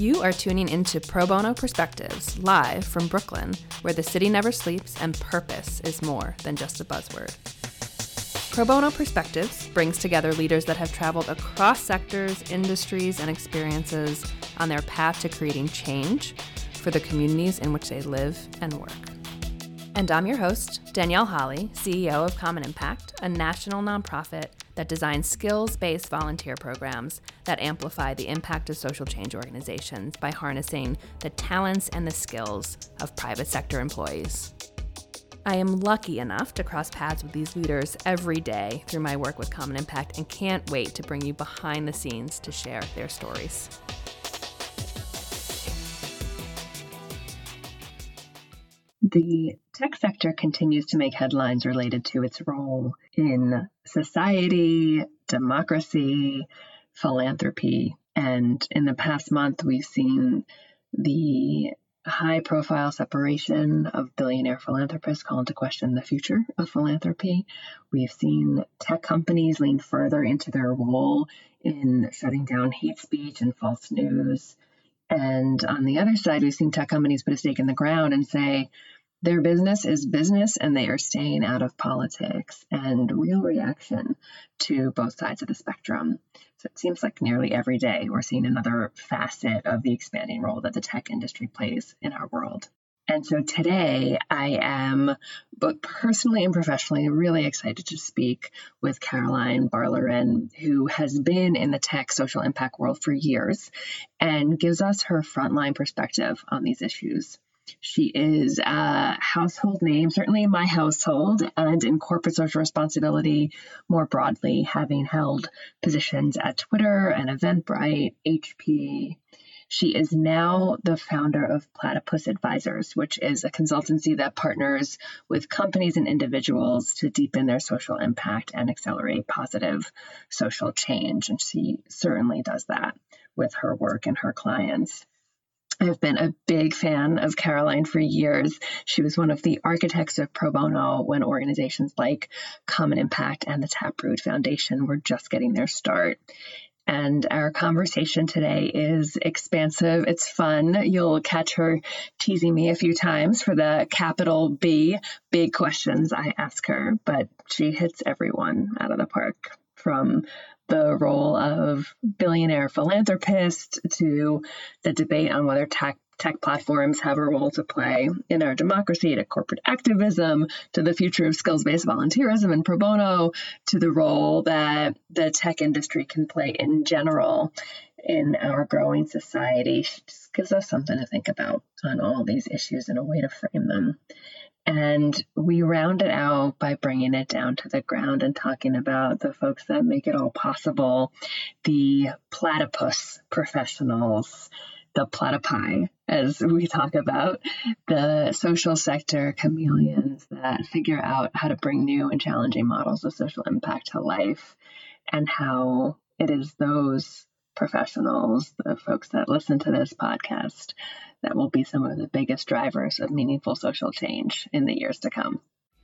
You are tuning into Pro Bono Perspectives, live from Brooklyn, where the city never sleeps and purpose is more than just a buzzword. Pro Bono Perspectives brings together leaders that have traveled across sectors, industries, and experiences on their path to creating change for the communities in which they live and work. And I'm your host, Danielle Holly, CEO of Common Impact, a national nonprofit that designs skills-based volunteer programs that amplify the impact of social change organizations by harnessing the talents and the skills of private sector employees. I am lucky enough to cross paths with these leaders every day through my work with Common Impact and can't wait to bring you behind the scenes to share their stories. The tech sector continues to make headlines related to its role in society, democracy, philanthropy. And in the past month, we've seen the high-profile separation of billionaire philanthropists call into question the future of philanthropy. We've seen tech companies lean further into their role in shutting down hate speech and false news. And on the other side, we've seen tech companies put a stake in the ground and say their business is business and they are staying out of politics, and real reaction to both sides of the spectrum. So it seems like nearly every day we're seeing another facet of the expanding role that the tech industry plays in our world. And so today I am both personally and professionally really excited to speak with Caroline Barlerin, who has been in the tech social impact world for years and gives us her frontline perspective on these issues. She is a household name, certainly in my household, and in corporate social responsibility more broadly, having held positions at Twitter and Eventbrite, HP. She is now the founder of Platypus Advisors, which is a consultancy that partners with companies and individuals to deepen their social impact and accelerate positive social change. And she certainly does that with her work and her clients. I've been a big fan of Caroline for years. She was one of the architects of pro bono when organizations like Common Impact and the Taproot Foundation were just getting their start. And our conversation today is expansive. It's fun. You'll catch her teasing me a few times for the capital B, big questions I ask her, but she hits everyone out of the park, from the role of billionaire philanthropist to the debate on whether tech platforms have a role to play in our democracy, to corporate activism, to the future of skills-based volunteerism and pro bono, to the role that the tech industry can play in general in our growing society. She just gives us something to think about on all these issues and a way to frame them. And we round it out by bringing it down to the ground and talking about the folks that make it all possible, the platypus professionals, the platypi, as we talk about, the social sector chameleons that figure out how to bring new and challenging models of social impact to life, and how it is those professionals, the folks that listen to this podcast, that will be some of the biggest drivers of meaningful social change in the years to come.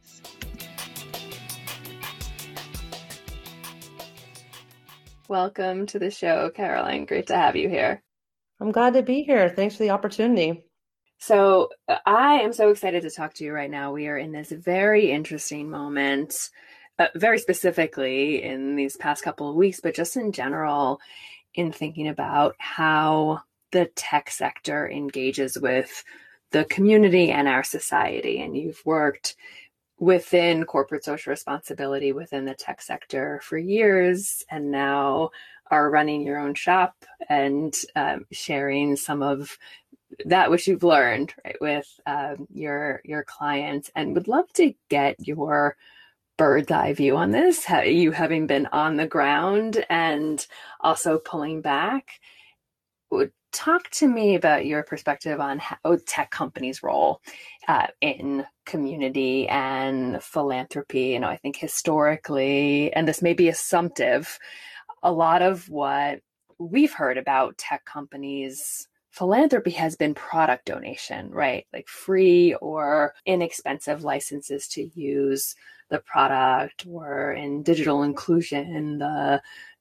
Welcome to the show, Caroline. Great to have you here. I'm glad to be here. Thanks for the opportunity. So I am so excited to talk to you right now. We are in this very interesting moment, very specifically in these past couple of weeks, but just in general, in thinking about how the tech sector engages with the community and our society. And you've worked within corporate social responsibility within the tech sector for years, and now are running your own shop and sharing some of that which you've learned, right, with your clients. And would love to get your bird's eye view on this, you having been on the ground and also pulling back. Talk to me about your perspective on how tech companies' role in community and philanthropy. I think historically, and this may be assumptive, a lot of what we've heard about tech companies' philanthropy has been product donation, right? Like free or inexpensive licenses to use the product, or in digital inclusion, the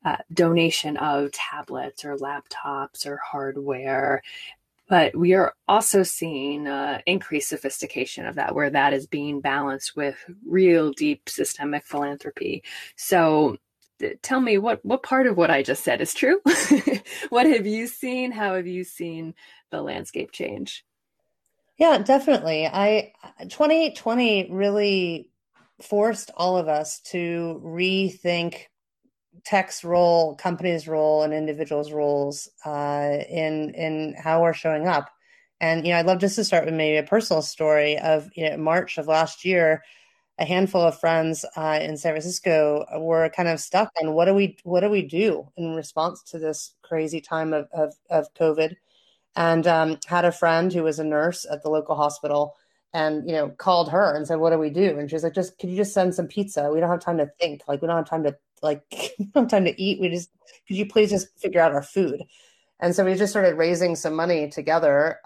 donation of tablets or laptops or hardware. But we are also seeing increased sophistication of that, where that is being balanced with real deep systemic philanthropy. So tell me what part of what I just said is true? What have you seen? How have you seen the landscape change? Yeah, definitely. 2020 really forced all of us to rethink tech's role, companies' role, and individuals' roles in how we're showing up. And I'd love just to start with maybe a personal story of March of last year. A handful of friends in San Francisco were kind of stuck on what do we do in response to this crazy time of COVID, and had a friend who was a nurse at the local hospital, and called her and said, what do we do? And she was like, just could you just send some pizza? We don't have time to think, like we don't have time to like we don't have time to eat. We just Could you please just figure out our food? And so we just started raising some money together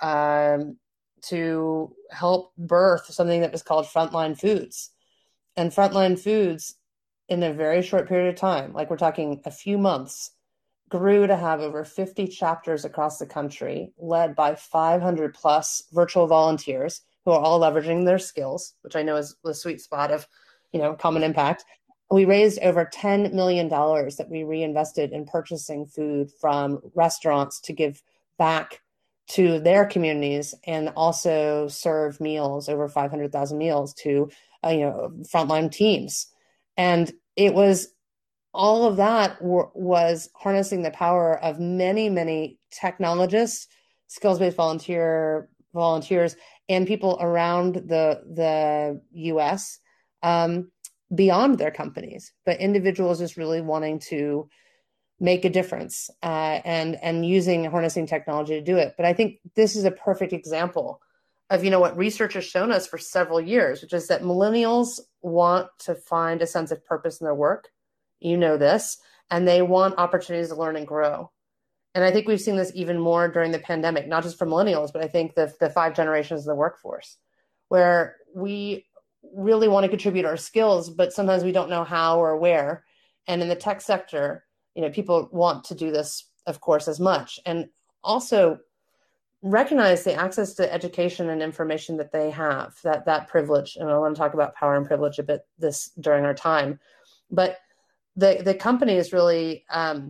to help birth something that was called Frontline Foods. And Frontline Foods, in a very short period of time, like we're talking a few months, grew to have over 50 chapters across the country, led by 500 plus virtual volunteers who are all leveraging their skills, which I know is the sweet spot of, common impact. We raised over $10 million that we reinvested in purchasing food from restaurants to give back to their communities, and also serve meals, over 500,000 meals to, frontline teams. And it was all of that was harnessing the power of many, many technologists, skills-based volunteers, and people around the U.S. Beyond their companies, but individuals just really wanting to make a difference and using harnessing technology to do it. But I think this is a perfect example of what research has shown us for several years, which is that millennials want to find a sense of purpose in their work. This, and they want opportunities to learn and grow. And I think we've seen this even more during the pandemic, not just for millennials, but I think the five generations of the workforce, where we really want to contribute our skills, but sometimes we don't know how or where. And in the tech sector, people want to do this, of course, as much. And also recognize the access to education and information that they have, that privilege. And I want to talk about power and privilege a bit during our time. But the company is really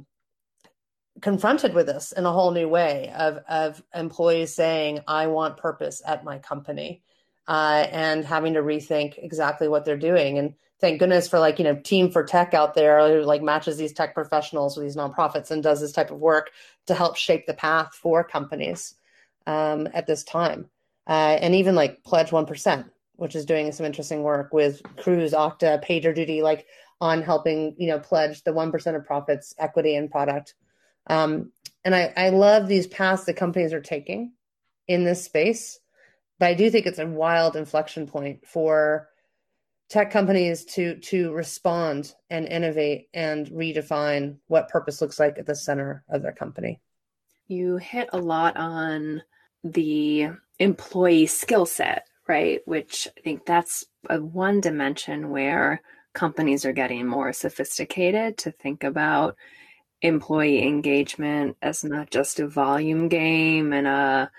confronted with this in a whole new way of employees saying, I want purpose at my company, and having to rethink exactly what they're doing. And thank goodness for Team for Tech out there who matches these tech professionals with these nonprofits and does this type of work to help shape the path for companies at this time. And even Pledge 1%, which is doing some interesting work with Cruise, Okta, PagerDuty, on helping, pledge the 1% of profits, equity, and product. And I love these paths the companies are taking in this space, but I do think it's a wild inflection point for tech companies to respond and innovate and redefine what purpose looks like at the center of their company. You hit a lot on the employee skill set, right? Which I think that's one dimension where companies are getting more sophisticated to think about employee engagement as not just a volume game and a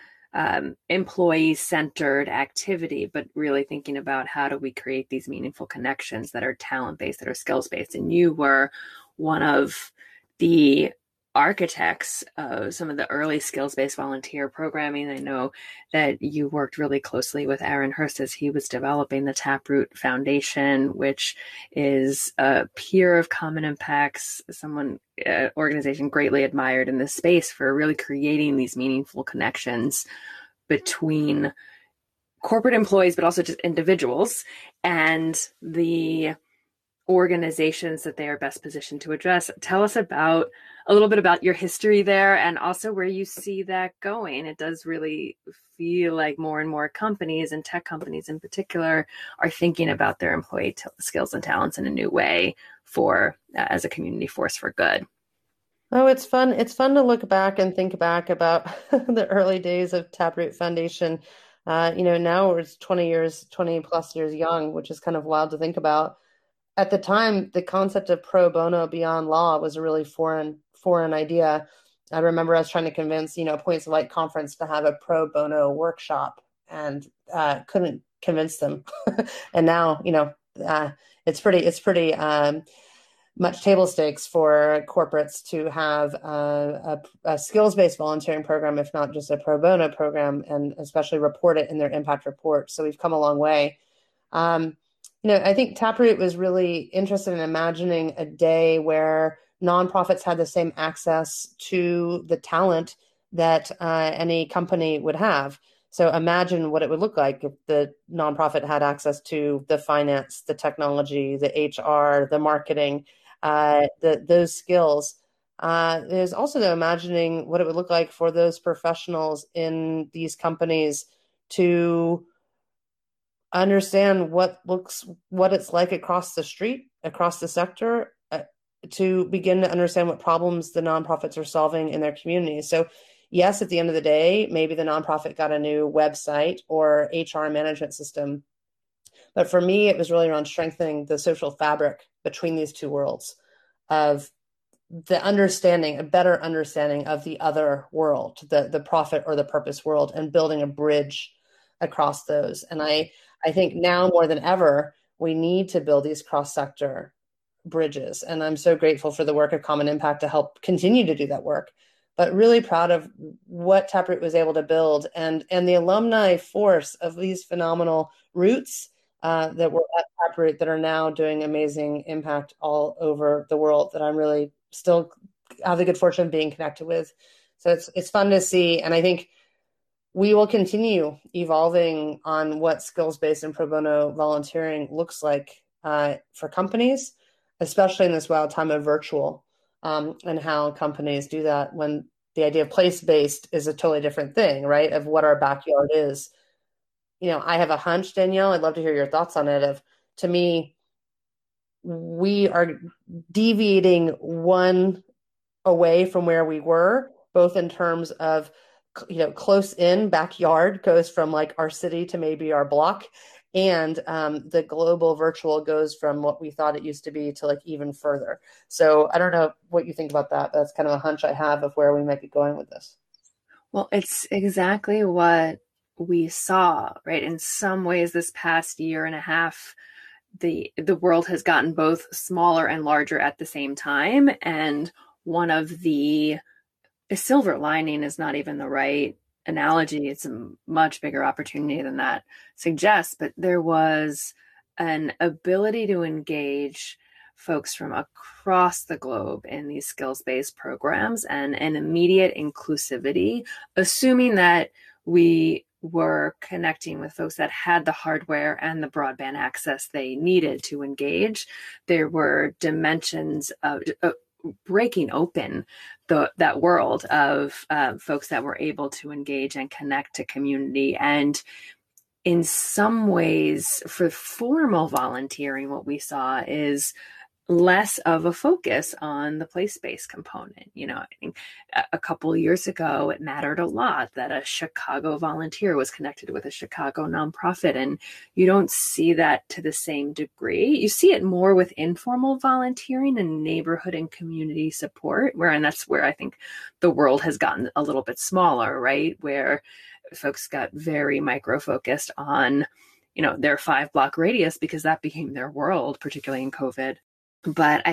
employee-centered activity, but really thinking about how do we create these meaningful connections that are talent-based, that are skills-based. And you were one of the architects of some of the early skills-based volunteer programming. I know that you worked really closely with Aaron Hurst as he was developing the Taproot Foundation, which is a peer of Common Impacts, organization greatly admired in this space for really creating these meaningful connections between corporate employees, but also just individuals and the organizations that they are best positioned to address. Tell us a little bit about your history there, and also where you see that going. It does really feel like more and more companies, and tech companies in particular, are thinking about their employee skills and talents in a new way as a community force for good. Oh, it's fun. It's fun to look back and think back about the early days of Taproot Foundation. Now it's 20 plus years young, which is kind of wild to think about. at the time, the concept of pro bono beyond law was a really foreign idea. I remember us trying to convince, Points of Light Conference to have a pro bono workshop, and couldn't convince them. And now, it's pretty much table stakes for corporates to have a skills-based volunteering program, if not just a pro bono program, and especially report it in their impact report. So we've come a long way. I think Taproot was really interested in imagining a day where nonprofits had the same access to the talent that any company would have. So imagine what it would look like if the nonprofit had access to the finance, the technology, the HR, the marketing, those skills. There's also imagining what it would look like for those professionals in these companies to understand what it's like across the street, across the sector, to begin to understand what problems the nonprofits are solving in their communities. So yes, at the end of the day, maybe the nonprofit got a new website or HR management system. But for me, it was really around strengthening the social fabric between these two worlds, of a better understanding of the other world, the profit or the purpose world, and building a bridge across those. And I think now more than ever, we need to build these cross-sector bridges. And I'm so grateful for the work of Common Impact to help continue to do that work, but really proud of what Taproot was able to build, and the alumni force of these phenomenal roots that were at Taproot that are now doing amazing impact all over the world, that I'm really still have the good fortune of being connected with. So it's fun to see. And I think we will continue evolving on what skills-based and pro bono volunteering looks like for companies, especially in this wild time of virtual, and how companies do that when the idea of place-based is a totally different thing, right? Of what our backyard is. I have a hunch, Danielle, I'd love to hear your thoughts on it. To me, we are deviating one away from where we were, both in terms of, close in backyard goes from like our city to maybe our block. And the global virtual goes from what we thought it used to be to like even further. So I don't know what you think about that. That's kind of a hunch I have of where we might be going with this. Well, it's exactly what we saw, right? In some ways, this past year and a half, the world has gotten both smaller and larger at the same time. And one of the silver lining is not even the right analogy. It's a much bigger opportunity than that suggests, but there was an ability to engage folks from across the globe in these skills-based programs, and an immediate inclusivity, assuming that we were connecting with folks that had the hardware and the broadband access they needed to engage. There were dimensions of breaking open that world of folks that were able to engage and connect to community. And in some ways, for formal volunteering, what we saw is less of a focus on the place-based component. I think a couple of years ago, it mattered a lot that a Chicago volunteer was connected with a Chicago nonprofit, and you don't see that to the same degree. You see it more with informal volunteering and neighborhood and community support, and that's where I think the world has gotten a little bit smaller, right? Where folks got very micro-focused on, their 5-block radius, because that became their world, particularly in COVID. But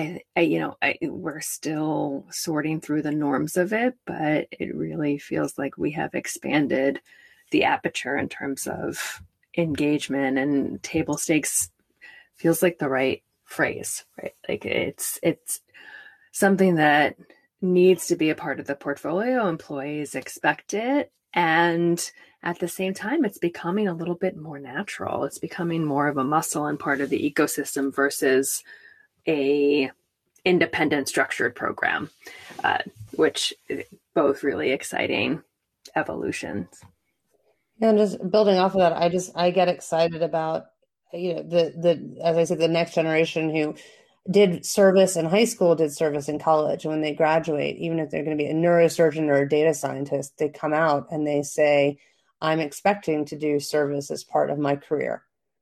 we're still sorting through the norms of it, but it really feels like we have expanded the aperture in terms of engagement, and table stakes feels like the right phrase, right? Like it's something that needs to be a part of the portfolio. Employees expect it. And at the same time, it's becoming a little bit more natural. It's becoming more of a muscle and part of the ecosystem versus a independent structured program, which both really exciting evolutions. And just building off of that, I get excited about, the as I said, the next generation who did service in high school, did service in college. And when they graduate, even if they're going to be a neurosurgeon or a data scientist, they come out and they say, I'm expecting to do service as part of my career.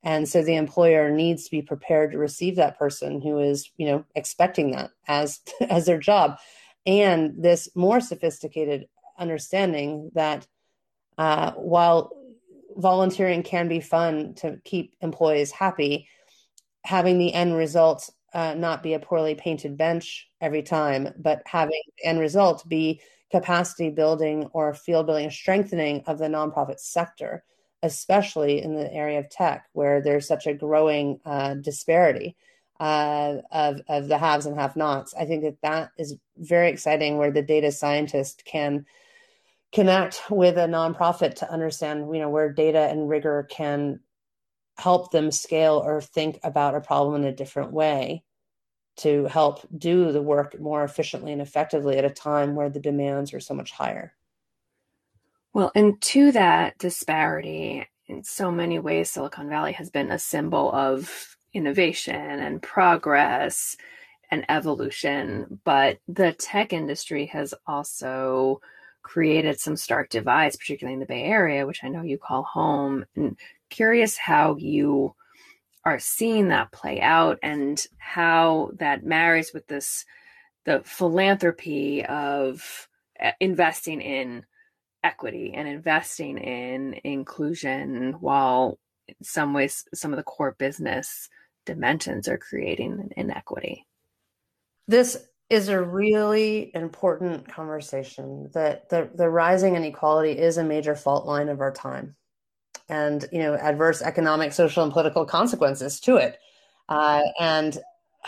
And so the employer needs to be prepared to receive that person who is, expecting that as as their job. And this more sophisticated understanding that while volunteering can be fun to keep employees happy, having the end result not be a poorly painted bench every time, but having the end result be capacity building or field building or strengthening of the nonprofit sector, especially in the area of tech, where there's such a growing disparity of the haves and have-nots. I think that is very exciting, where the data scientist can connect with a nonprofit to understand, where data and rigor can help them scale or think about a problem in a different way to help do the work more efficiently and effectively at a time where the demands are so much higher. Well, and to that disparity, in so many ways, Silicon Valley has been a symbol of innovation and progress and evolution. But the tech industry has also created some stark divides, particularly in the Bay Area, which I know you call home. And curious how you are seeing that play out and how that marries with the philanthropy of investing in equity and investing in inclusion, while in some ways some of the core business dimensions are creating inequity. This is a really important conversation. That the rising inequality is a major fault line of our time, and adverse economic, social, and political consequences to it. And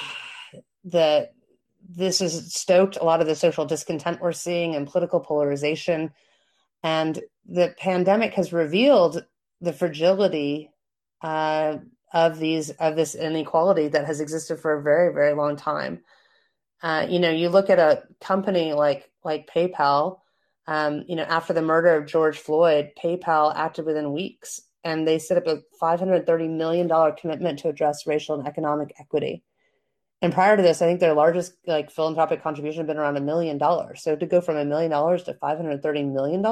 this has stoked a lot of the social discontent we're seeing and political polarization. And the pandemic has revealed the fragility of this inequality that has existed for a very, very long time. You look at a company like PayPal. After the murder of George Floyd, PayPal acted within weeks, and they set up a $530 million commitment to address racial and economic equity. And prior to this, I think their largest philanthropic contribution had been around $1 million. So to go from $1 million to $530 million,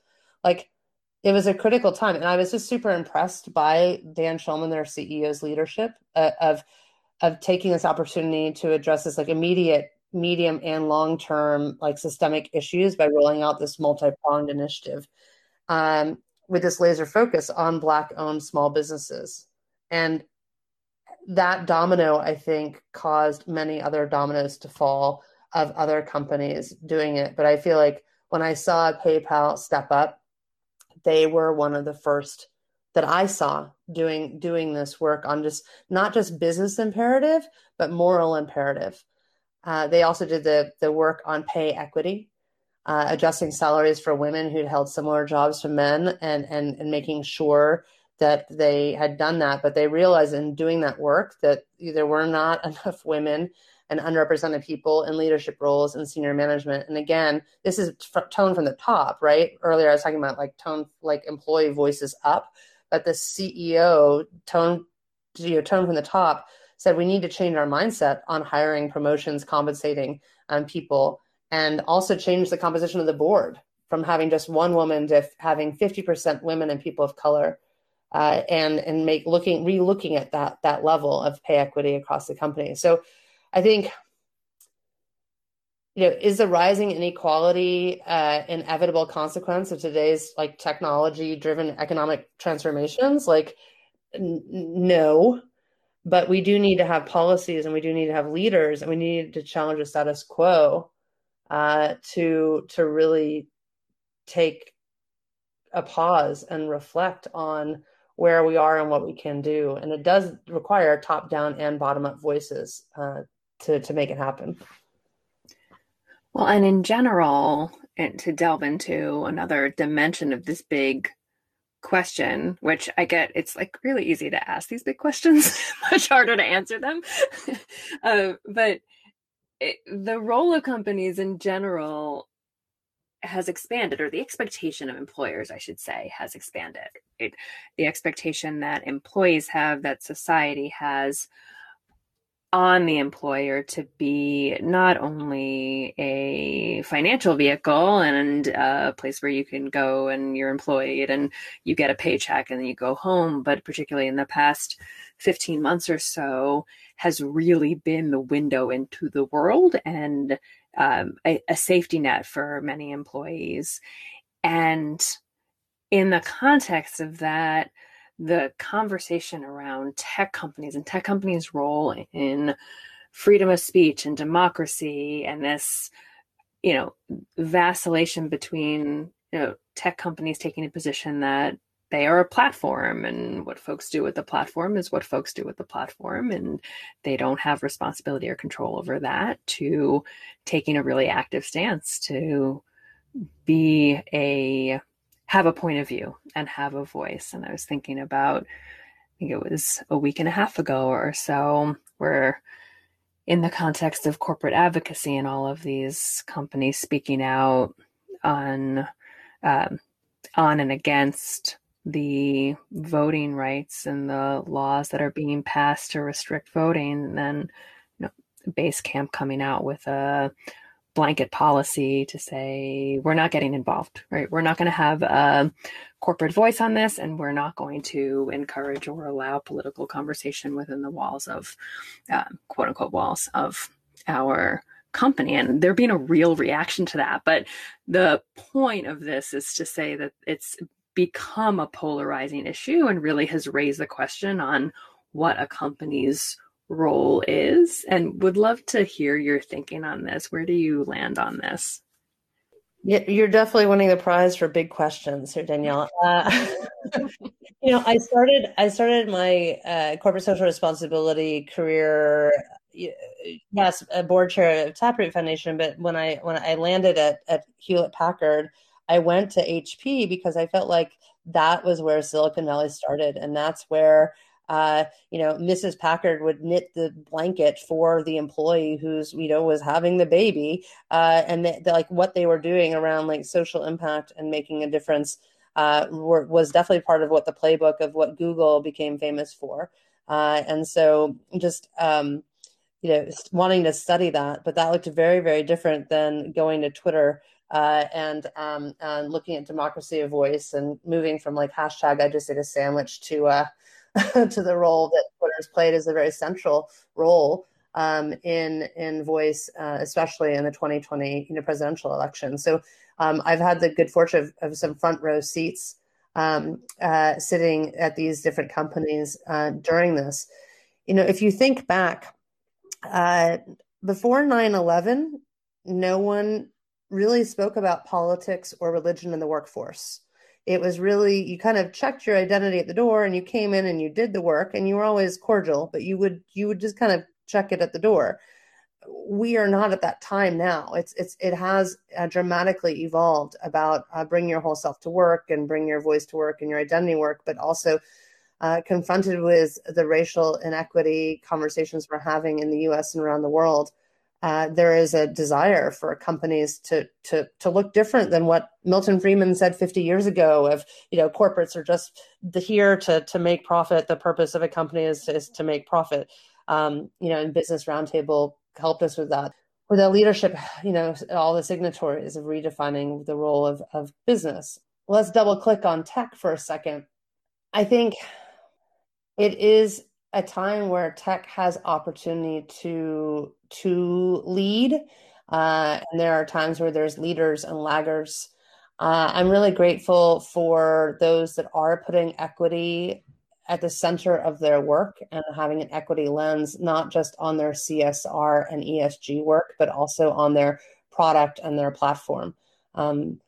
it was a critical time. And I was just super impressed by Dan Schulman, their CEO's leadership of taking this opportunity to address this immediate, medium, and long-term systemic issues by rolling out this multi-pronged initiative with this laser focus on Black-owned small businesses. And that domino, I think, caused many other dominoes to fall of other companies doing it. But I feel like when I saw PayPal step up, they were one of the first that I saw doing this work on not just business imperative, but moral imperative. They also did the work on pay equity, adjusting salaries for women who'd held similar jobs to men, and making sure that they had done that. But they realized in doing that work that there were not enough women and underrepresented people in leadership roles and senior management. And again, this is tone from the top, right? Earlier I was talking about tone, employee voices up, but the CEO tone from the top said we need to change our mindset on hiring, promotions, compensating people, and also change the composition of the board from having just one woman to having 50% women and people of color. And re-looking at that level of pay equity across the company. So I think, is the rising inequality an inevitable consequence of today's technology-driven economic transformations? No, but we do need to have policies, and we do need to have leaders, and we need to challenge the status quo to really take a pause and reflect on where we are and what we can do. And it does require top-down and bottom-up voices to make it happen. Well, and in general, and to delve into another dimension of this big question, which I get, it's really easy to ask these big questions, much harder to answer them. But the role of companies in general has expanded, or the expectation of employers, I should say, has expanded. The expectation that employees have, that society has, on the employer to be not only a financial vehicle and a place where you can go and you're employed and you get a paycheck and then you go home, but particularly in the past 15 months or so has really been the window into the world and a safety net for many employees. And in the context of that, the conversation around tech companies and tech companies' role in freedom of speech and democracy and this, vacillation between, tech companies taking a position that they are a platform and what folks do with the platform is what folks do with the platform. And they don't have responsibility or control over that, to taking a really active stance to have a point of view and have a voice. And I was thinking about, I think it was a week and a half ago or so, where in the context of corporate advocacy and all of these companies speaking out on and against the voting rights and the laws that are being passed to restrict voting, and then Basecamp coming out with a blanket policy to say we're not getting involved, right? We're not going to have a corporate voice on this, and we're not going to encourage or allow political conversation within the walls of quote unquote walls of our company. And there being a real reaction to that. But the point of this is to say that it's become a polarizing issue and really has raised the question on what a company's role is, and would love to hear your thinking on this. Where do you land on this? Yeah, you're definitely winning the prize for big questions here, Danielle. I started my corporate social responsibility career, yes, a board chair of Taproot Foundation. But when I landed at Hewlett Packard, I went to HP because I felt like that was where Silicon Valley started, and that's where Mrs. Packard would knit the blanket for the employee who's, was having the baby, and like what they were doing around like social impact and making a difference was definitely part of what the playbook of what Google became famous for. And so just, wanting to study that, but that looked very, very different than going to Twitter and looking at democracy of voice and moving from like hashtag I just ate a sandwich to to the role that Twitter's played as a very central role in voice, especially in the 2020 presidential election. So I've had the good fortune of some front row seats sitting at these different companies during this. If you think back, before 9/11, no one really spoke about politics or religion in the workforce. It was really, you kind of checked your identity at the door and you came in and you did the work, and you were always cordial, but you would just kind of check it at the door. We are not at that time now. It has dramatically evolved about bring your whole self to work and bring your voice to work and your identity work, but also confronted with the racial inequity conversations we're having in the US and around the world. There is a desire for companies to look different than what Milton Friedman said 50 years ago of, corporates are just here to make profit. The purpose of a company is to make profit. And Business Roundtable helped us with that. With the leadership, all the signatories of redefining the role of business. Let's double click on tech for a second. I think it is a time where tech has opportunity to lead, and there are times where there's leaders and laggers. I'm really grateful for those that are putting equity at the center of their work and having an equity lens, not just on their CSR and ESG work, but also on their product and their platform. And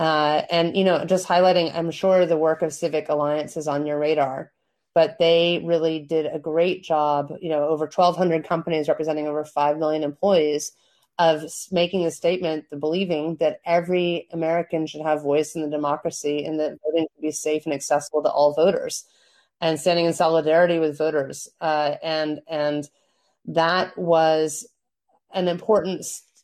just highlighting, I'm sure the work of Civic Alliance is on your radar, but they really did a great job, over 1,200 companies representing over 5 million employees, of making a statement, the believing that every American should have voice in the democracy and that voting should be safe and accessible to all voters, and standing in solidarity with voters. And that was an important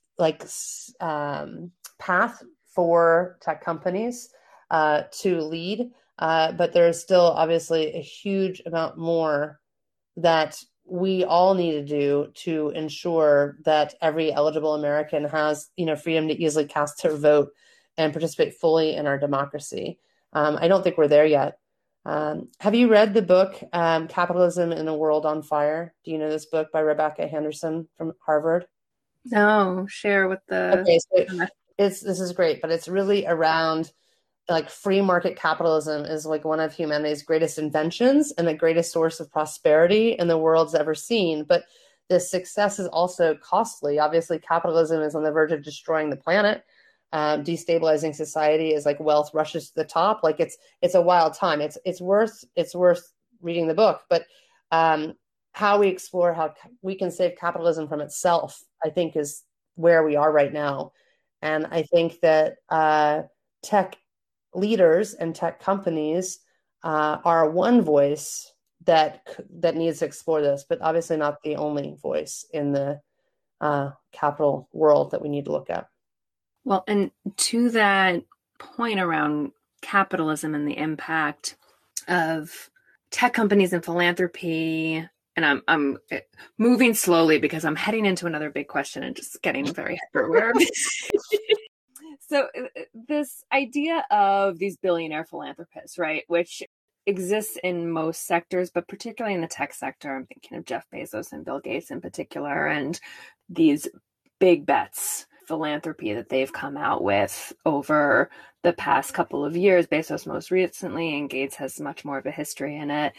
path for tech companies to lead. But there is still obviously a huge amount more that we all need to do to ensure that every eligible American has, freedom to easily cast their vote and participate fully in our democracy. I don't think we're there yet. Have you read the book, Capitalism in a World on Fire? Do you know this book by Rebecca Henderson from Harvard? No, share with the... Okay, so this is great, but it's really around like free market capitalism is like one of humanity's greatest inventions and the greatest source of prosperity in the world's ever seen. But this success is also costly. Obviously, capitalism is on the verge of destroying the planet. Destabilizing society as like wealth rushes to the top. Like it's a wild time. It's worth reading the book. But how we explore how we can save capitalism from itself, I think, is where we are right now. And I think that tech leaders and tech companies are one voice that needs to explore this, but obviously not the only voice in the capital world that we need to look at. Well, and to that point around capitalism and the impact of tech companies and philanthropy, and I'm moving slowly because I'm heading into another big question and just getting very hyper aware of it. So this idea of these billionaire philanthropists, right, which exists in most sectors, but particularly in the tech sector, I'm thinking of Jeff Bezos and Bill Gates in particular, and these big bets philanthropy that they've come out with over the past couple of years, Bezos most recently, and Gates has much more of a history in it.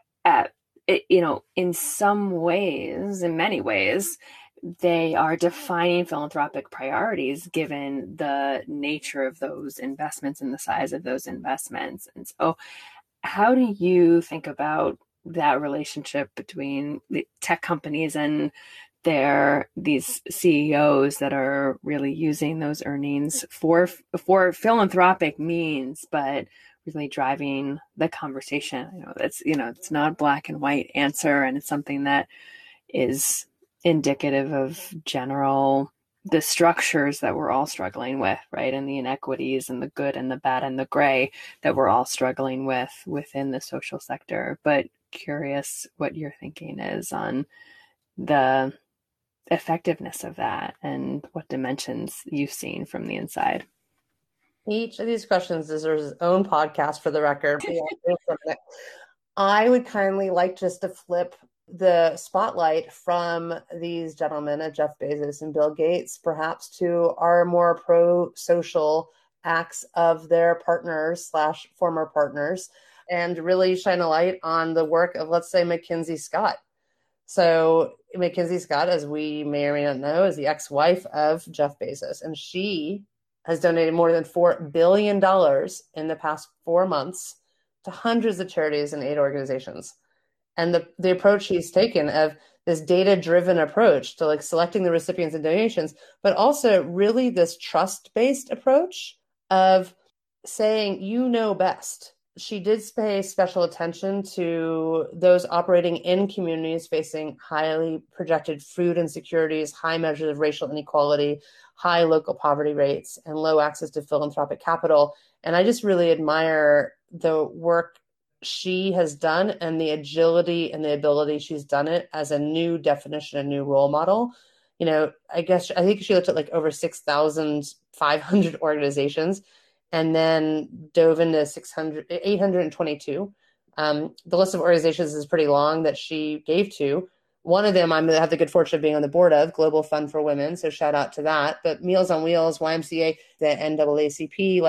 In some ways, in many ways, they are defining philanthropic priorities given the nature of those investments and the size of those investments. And so how do you think about that relationship between the tech companies and these CEOs that are really using those earnings for philanthropic means, but really driving the conversation? It's not a black and white answer, and it's something that is indicative of the structures that we're all struggling with, right? And the inequities and the good and the bad and the gray that we're all struggling with within the social sector. But curious what your thinking is on the effectiveness of that and what dimensions you've seen from the inside. Each of these questions deserves its own podcast, for the record. I would kindly like just to flip the spotlight from these gentlemen, Jeff Bezos and Bill Gates, perhaps to our more pro-social acts of their partners / former partners, and really shine a light on the work of, let's say, McKinsey Scott. So McKinsey Scott, as we may or may not know, is the ex-wife of Jeff Bezos, and she has donated more than $4 billion in the past 4 months to hundreds of charities and aid organizations. And the approach he's taken of this data-driven approach to like selecting the recipients and donations, but also really this trust-based approach of saying, you know best. She did pay special attention to those operating in communities facing highly projected food insecurities, high measures of racial inequality, high local poverty rates, and low access to philanthropic capital. And I just really admire the work she has done and the agility and the ability she's done it as a new definition, a new role model. I think she looked at like over 6,500 organizations and then dove into 822. The list of organizations is pretty long that she gave to. One of them I have the good fortune of being on the board of, Global Fund for Women. So shout out to that. But Meals on Wheels, YMCA, the NAACP,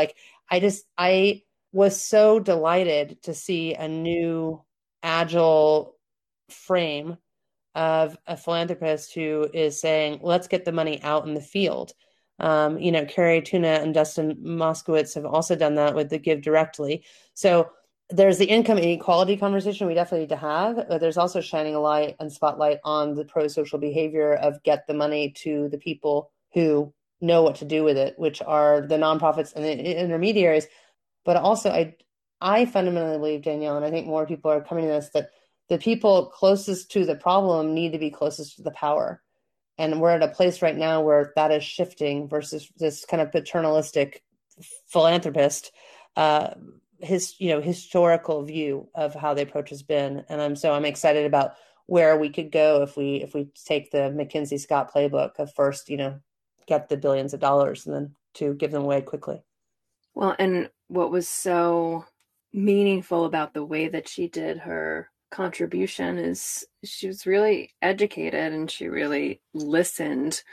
I was so delighted to see a new agile frame of a philanthropist who is saying, let's get the money out in the field. Carrie Tuna and Dustin Moskowitz have also done that with the Give Directly. So there's the income inequality conversation we definitely need to have, but there's also shining a light and spotlight on the pro-social behavior of get the money to the people who know what to do with it, which are the nonprofits and the intermediaries. But also, I fundamentally believe, Danielle, and I think more people are coming to this, that the people closest to the problem need to be closest to the power. And we're at a place right now where that is shifting versus this kind of paternalistic philanthropist, historical view of how the approach has been. And I'm excited about where we could go if we take the McKinsey Scott playbook of first, get the billions of dollars and then to give them away quickly. Well, and what was so meaningful about the way that she did her contribution is she was really educated and she really listened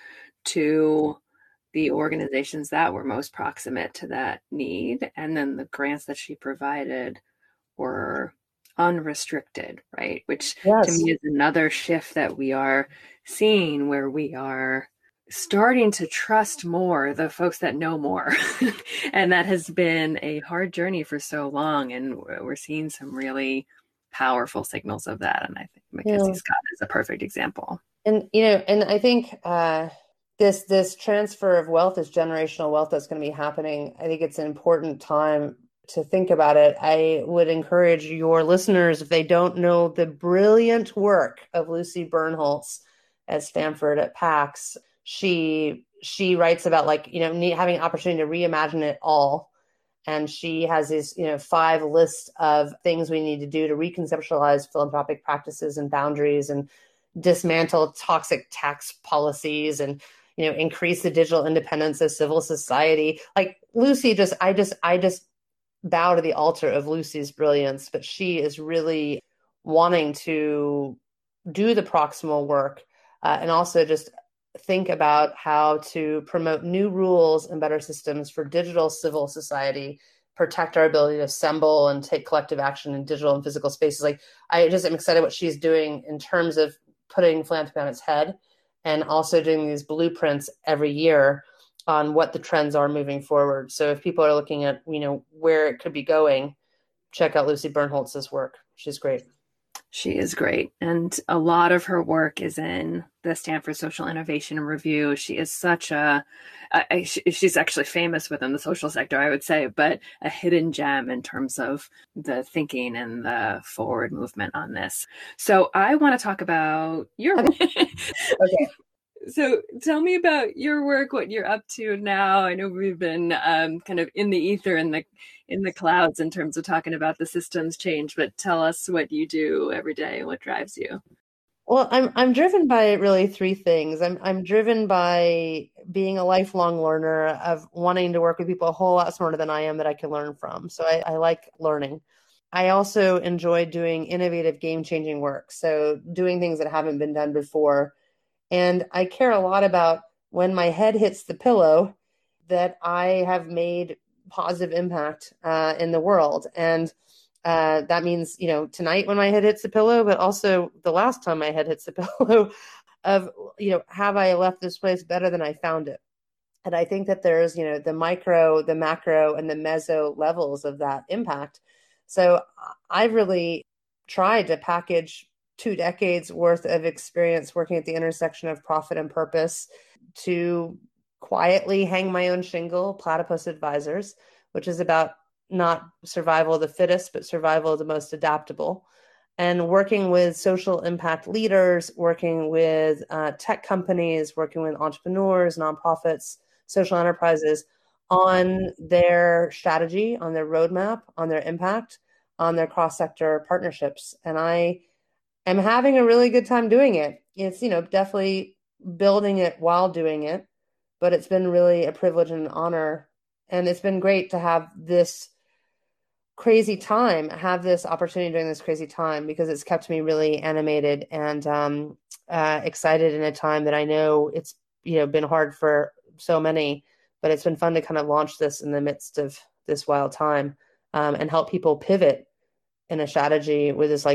to the organizations that were most proximate to that need. And then the grants that she provided were unrestricted, right? Which to me is another shift that we are seeing, where we are starting to trust more the folks that know more. And that has been a hard journey for so long. And we're seeing some really powerful signals of that. And I think McKinsey Scott is a perfect example. And, and I think this transfer of wealth, this generational wealth that's going to be happening, I think it's an important time to think about it. I would encourage your listeners, if they don't know the brilliant work of Lucy Bernholtz at Stanford at PAX, she writes about having an opportunity to reimagine it all. And she has these, 5 lists of things we need to do to reconceptualize philanthropic practices and boundaries and dismantle toxic tax policies and, increase the digital independence of civil society. Like Lucy, I just bow to the altar of Lucy's brilliance, but she is really wanting to do the proximal work and also just think about how to promote new rules and better systems for digital civil society, protect our ability to assemble and take collective action in digital and physical spaces. Like, I just am excited what she's doing in terms of putting philanthropy on its head and also doing these blueprints every year on what the trends are moving forward. So if people are looking at, where it could be going, check out Lucy Bernholtz's work. She's great. She is great. And a lot of her work is in the Stanford Social Innovation Review. She is such she's actually famous within the social sector, I would say, but a hidden gem in terms of the thinking and the forward movement on this. So I want to talk about your work. Okay. So tell me about your work, what you're up to now. I know we've been kind of in the ether, in the clouds in terms of talking about the systems change, but tell us what you do every day and what drives you. Well, I'm driven by really 3 things. I'm driven by being a lifelong learner, of wanting to work with people a whole lot smarter than I am that I can learn from. So I like learning. I also enjoy doing innovative, game-changing work. So doing things that haven't been done before. And I care a lot about when my head hits the pillow that I have made positive impact in the world. And that means, tonight when my head hits the pillow, but also the last time my head hits the pillow of, have I left this place better than I found it? And I think that there's, the micro, the macro, and the meso levels of that impact. So I've really tried to package 2 decades worth of experience working at the intersection of profit and purpose to quietly hang my own shingle, Platypus Advisors, which is about not survival of the fittest, but survival of the most adaptable. And working with social impact leaders, working with tech companies, working with entrepreneurs, nonprofits, social enterprises on their strategy, on their roadmap, on their impact, on their cross-sector partnerships. And I am having a really good time doing it. It's, definitely building it while doing it, but it's been really a privilege and an honor. And it's been great to have this crazy time, have this opportunity during this crazy time, because it's kept me really animated and excited in a time that I know it's, been hard for so many, but it's been fun to kind of launch this in the midst of this wild time and help people pivot in a strategy with this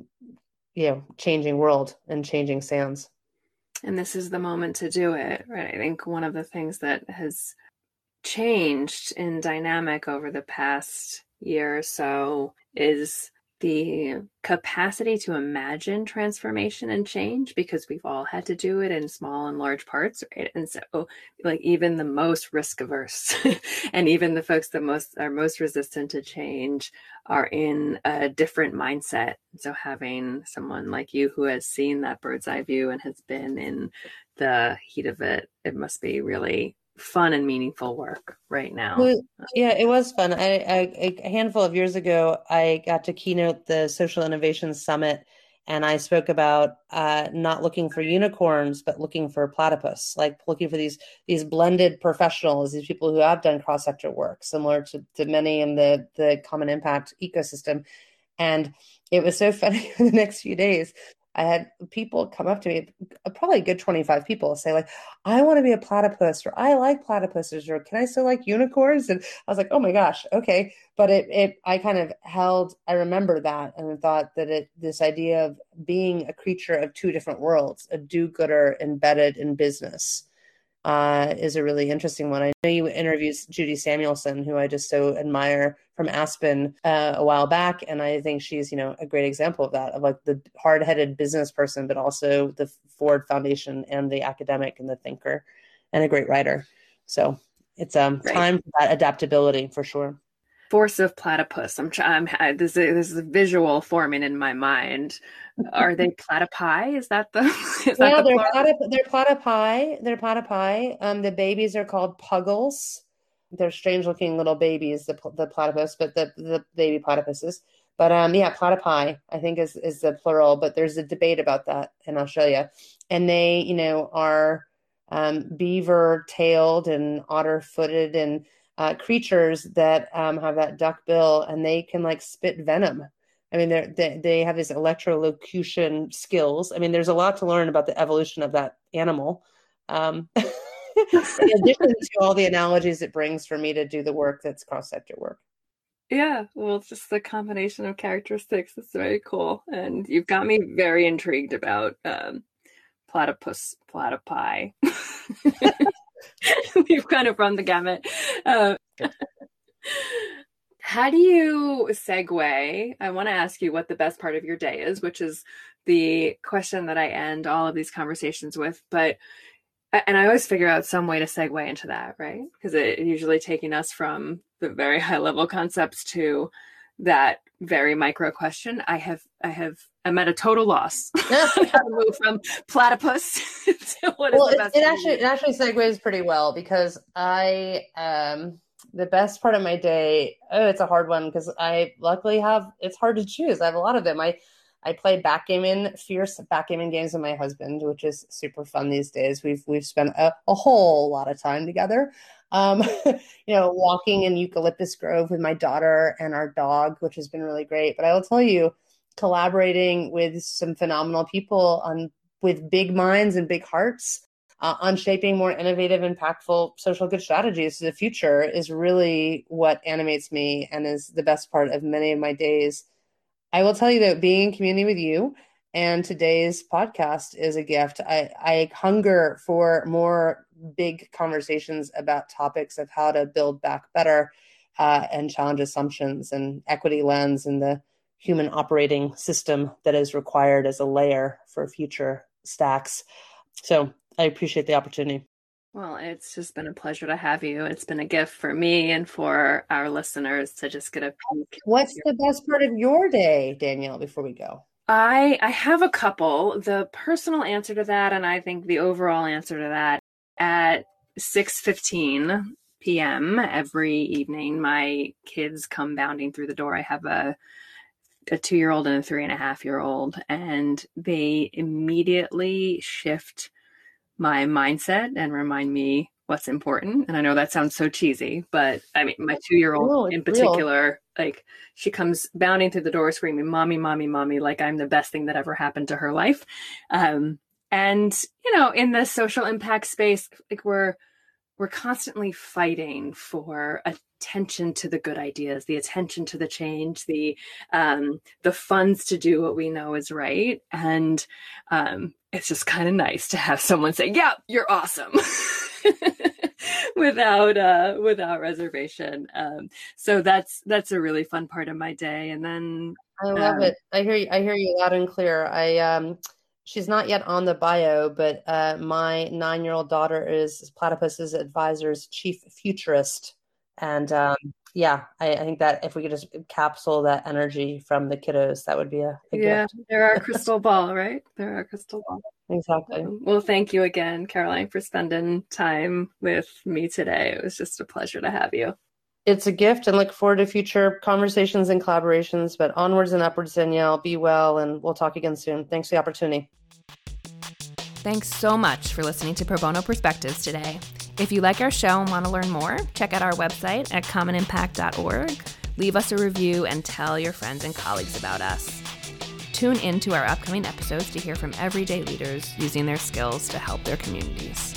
changing world and changing sands. And this is the moment to do it, right? I think one of the things that has changed in dynamic over the past year or so is the capacity to imagine transformation and change, because we've all had to do it in small and large parts, right? And so even the most risk averse and even the folks that are most resistant to change are in a different mindset. So having someone like you who has seen that bird's eye view and has been in the heat of it, it must be really fun and meaningful work right now. Well, yeah, it was fun. A handful of years ago, I got to keynote the Social Innovation Summit And I spoke about not looking for unicorns, but looking for platypus, like looking for these blended professionals, these people who have done cross-sector work, similar to many in the common impact ecosystem. And it was so funny for the next few days. I had people come up to me, probably a good 25 people, say like, I want to be a platypus, or I like platypuses, or can I still like unicorns? And I was like, oh my gosh, okay. But I kind of I remember that and thought that this idea of being a creature of two different worlds, a do-gooder embedded in business, is a really interesting one. I know you interviewed Judy Samuelson, who I just so admire from Aspen a while back. And I think she's, a great example of that, of like the hard-headed business person, but also the Ford Foundation and the academic and the thinker and a great writer. So it's time for that adaptability for sure. Force of platypus. This is a visual forming in my mind. Are they platypi? Is that the? They're platypi. They're platypi. The babies are called puggles. They're strange-looking little babies, the platypus, but the baby platypuses. But platypi, I think is the plural. But there's a debate about that in Australia, and they, are beaver-tailed and otter-footed and creatures that have that duck bill, and they can like spit venom. I mean, they have these electrolocution skills. I mean, there's a lot to learn about the evolution of that animal. In addition to all the analogies it brings for me to do the work that's cross-sector work. Yeah, well, it's just the combination of characteristics. It's very cool. And you've got me very intrigued about platypi. We've kind of run the gamut. How do you segue? I want to ask you what the best part of your day is, which is the question that I end all of these conversations with. And I always figure out some way to segue into that, right? Because it usually taking us from the very high level concepts to that very micro question. I'm at a total loss. How to move from platypus to what is the best. It actually segues pretty well, because the best part of my day, it's a hard one because I luckily it's hard to choose. I have a lot of them. I play fierce backgammon games with my husband, which is super fun these days. We've spent a whole lot of time together, walking in Eucalyptus Grove with my daughter and our dog, which has been really great. But I will tell you, collaborating with some phenomenal people with big minds and big hearts on shaping more innovative, impactful social good strategies to the future is really what animates me and is the best part of many of my days. I will tell you that being in community with you and today's podcast is a gift. I hunger for more big conversations about topics of how to build back better and challenge assumptions and equity lens and the human operating system that is required as a layer for future stacks. So I appreciate the opportunity. Well, it's just been a pleasure to have you. It's been a gift for me and for our listeners to just get a peek. What's the best part of your day, Danielle, before we go? I have a couple. The personal answer to that, and I think the overall answer to that, at 6:15 p.m. every evening, my kids come bounding through the door. I have a 2-year-old and a 3.5-year-old, and they immediately shift my mindset and remind me what's important. And I know that sounds so cheesy, but I mean, my 2-year-old in particular, like she comes bounding through the door screaming, "Mommy, mommy, mommy," like I'm the best thing that ever happened to her life. And, in the social impact space, like we're constantly fighting for attention to the good ideas, the attention to the change, the funds to do what we know is right. And it's just kind of nice to have someone say, "Yeah, you're awesome," without reservation. So that's a really fun part of my day. And then I love it. I hear you loud and clear. She's not yet on the bio, but my 9-year-old daughter is Platypus's advisor's chief futurist. And I think that if we could just capsule that energy from the kiddos, that would be a gift. They're our crystal ball, right? They're our crystal ball. Exactly. Well, thank you again, Caroline, for spending time with me today. It was just a pleasure to have you. It's a gift, and look forward to future conversations and collaborations. But onwards and upwards, Danielle. Be well, and we'll talk again soon. Thanks for the opportunity. Thanks so much for listening to Pro Bono Perspectives today. If you like our show and want to learn more, check out our website at commonimpact.org. Leave us a review and tell your friends and colleagues about us. Tune in to our upcoming episodes to hear from everyday leaders using their skills to help their communities.